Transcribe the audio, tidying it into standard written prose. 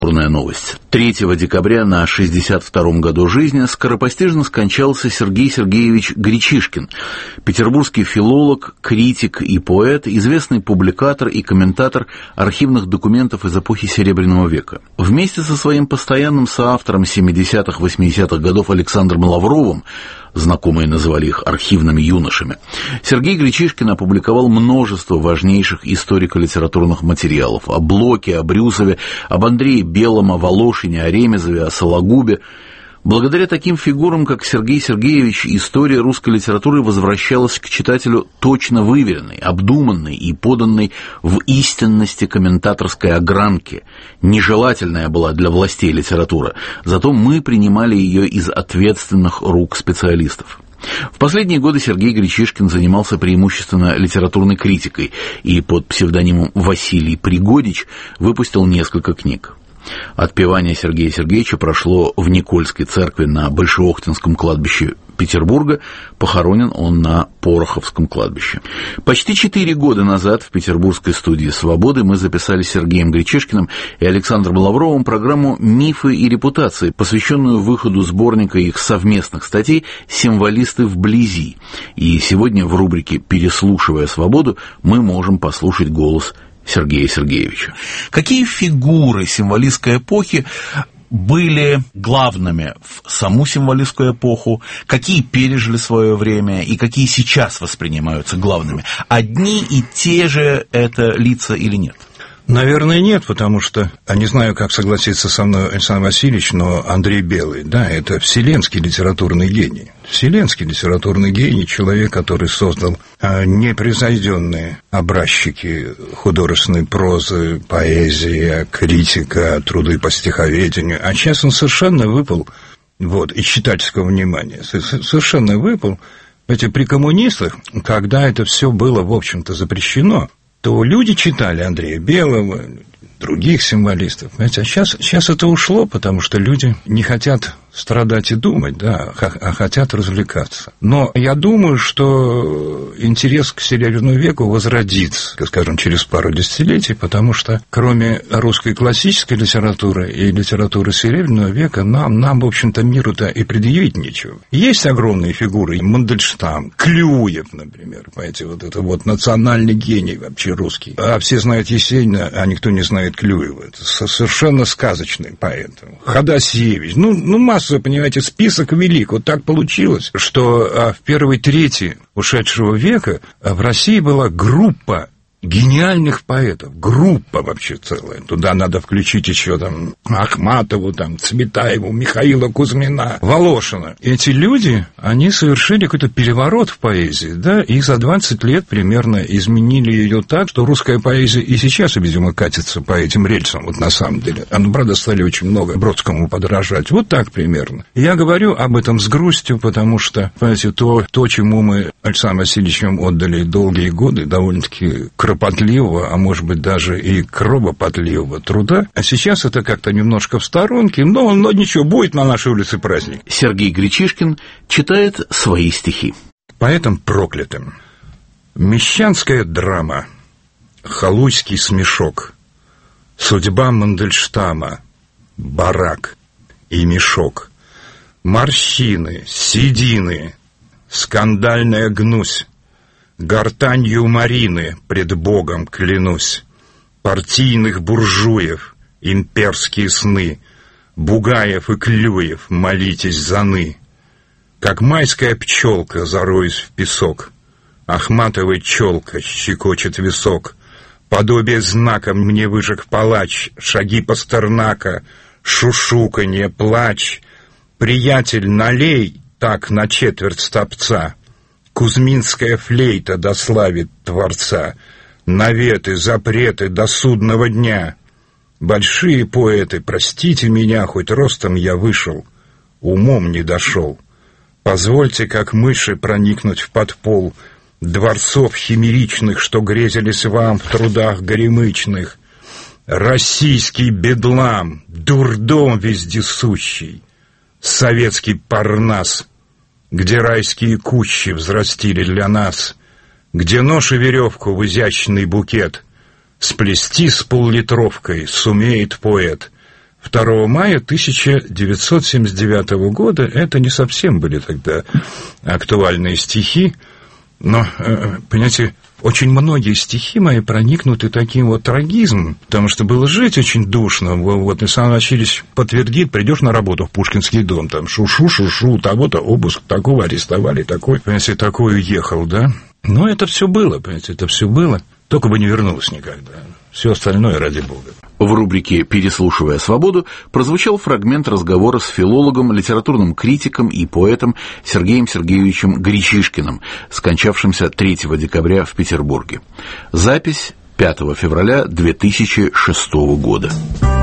новость. 3 декабря на 62-м году жизни скоропостижно скончался Сергей Сергеевич Гречишкин, петербургский филолог, критик и поэт, известный публикатор и комментатор архивных документов из эпохи Серебряного века. Вместе со своим постоянным соавтором 70-х-80-х годов Александром Лавровым, знакомые называли их архивными юношами, Сергей Гречишкин опубликовал множество важнейших историко-литературных материалов о Блоке, о Брюсове, об Андрее Белом, о Волошине, о Ремезове, о Сологубе. Благодаря таким фигурам, как Сергей Сергеевич, история русской литературы возвращалась к читателю точно выверенной, обдуманной и поданной в истинности комментаторской огранки. Нежелательная была для властей литература, зато мы принимали ее из ответственных рук специалистов. В последние годы Сергей Гречишкин занимался преимущественно литературной критикой и под псевдонимом Василий Пригодич выпустил несколько книг. Отпевание Сергея Сергеевича прошло в Никольской церкви на Большеохтинском кладбище Петербурга, похоронен он на Пороховском кладбище. Почти 4 года назад в петербургской студии «Свободы» мы записали с Сергеем Гречишкиным и Александром Лавровым программу «Мифы и репутации», посвященную выходу сборника их совместных статей «Символисты вблизи». И сегодня в рубрике «Переслушивая свободу» мы можем послушать голос Сергея Сергеевича. Какие фигуры символистской эпохи были главными в саму символистскую эпоху, какие пережили свое время и какие сейчас воспринимаются главными? Одни и те же это лица или нет? Наверное, нет, потому что, не знаю, как согласиться со мной Александр Васильевич, но Андрей Белый, да, это вселенский литературный гений. Вселенский литературный гений, человек, который создал непревзойденные образчики художественной прозы, поэзии, критика, труды по стиховедению. А сейчас он совершенно выпал, и читательского внимания, совершенно выпал. При коммунистах, когда это все было, в общем-то, запрещено, то люди читали Андрея Белого, других символистов. А сейчас это ушло, потому что люди не хотят страдать и думать, да, а хотят развлекаться. Но я думаю, что интерес к Серебряному веку возродится, скажем, через пару десятилетий, потому что кроме русской классической литературы и литературы Серебряного века нам в общем-то, миру-то и предъявить нечего. Есть огромные фигуры, Мандельштам, Клюев, например, понимаете, это национальный гений вообще русский. А все знают Есенина, а никто не знает Клюева. Это совершенно сказочный поэт. Ходосевич, масса, понимаете, список велик. Вот так получилось, что в первой трети ушедшего века в России была группа гениальных поэтов, группа вообще целая. Туда надо включить еще Ахматову, Цветаеву, Михаила Кузьмина, Волошина. Эти люди, они совершили какой-то переворот в поэзии, да, и за 20 лет примерно изменили ее так, что русская поэзия и сейчас, видимо, катится по этим рельсам, на самом деле. Правда, стали очень много Бродскому подражать. Вот так примерно. Я говорю об этом с грустью, потому что, понимаете, то, чему мы Александром Васильевичем отдали долгие годы, довольно-таки кропотливого, а может быть даже и кровопотливого труда. А сейчас это как-то немножко в сторонке, но ничего, будет на нашей улице праздник. Сергей Гречишкин читает свои стихи. Поэтам проклятым. Мещанская драма, халуйский смешок, судьба Мандельштама, барак и мешок, морщины, седины, скандальная гнусь, гортанью Марины пред Богом клянусь, партийных буржуев, имперские сны, Бугаев и Клюев, молитесь заны. Как майская пчелка зароюсь в песок, Ахматовой челка щекочет висок, подобие знаком мне выжег палач, шаги Пастернака, шушуканье, плач. Приятель, налей так на четверть стопца, Кузьминская флейта дославит Творца, наветы, запреты до судного дня. Большие поэты, простите меня, хоть ростом я вышел, умом не дошел. Позвольте, как мыши, проникнуть в подпол дворцов химеричных, что грезились вам в трудах горемычных. Российский бедлам, дурдом вездесущий, советский Парнас, где райские кущи взрастили для нас, где нож и веревку в изящный букет сплести с поллитровкой сумеет поэт, 2 мая 1979 года. Это не совсем были тогда актуальные стихи, но, понимаете, очень многие стихи мои проникнуты таким вот трагизмом, потому что было жить очень душно. Вот Александр Васильевич подтвердит, придешь на работу в Пушкинский дом, там шушу, того-то обыск, такого арестовали, такой, понимаете, такой уехал, да? Но это все было, понимаете, это все было, только бы не вернулось никогда. Все остальное ради бога. В рубрике «Переслушивая свободу» прозвучал фрагмент разговора с филологом, литературным критиком и поэтом Сергеем Сергеевичем Гречишкиным, скончавшимся 3 декабря в Петербурге. Запись 5 февраля 2006 года.